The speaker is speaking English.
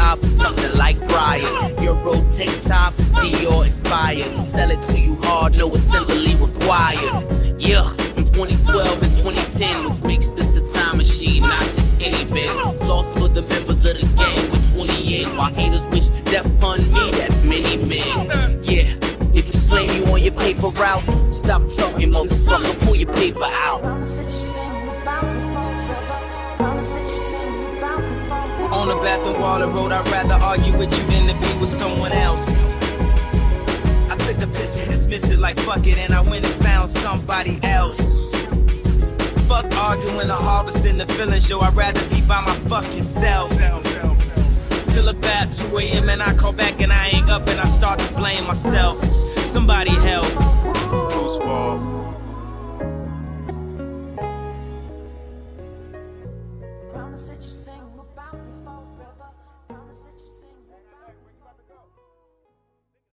job, something like Brian. Euro tank top, Dior inspired. Sell it to you hard, no assembly required. Yeah, in 2012 and 2010, which makes this a time machine, not just any bit. Lost for the members of the gang with 20 in. While haters wish death on me, that's many men. Yeah, if you slam you on your paper route, stop talking, motherfucker, pull your paper out. On the Bathroom Waller Road, I'd rather argue with you than to be with someone else. I took the piss and dismissed it like fuck it, and I went and found somebody else. Fuck arguing or harvesting the feelings, yo, I'd rather be by my fucking self. Till about 2 a.m. and I call back and I hang up and I start to blame myself. Somebody help.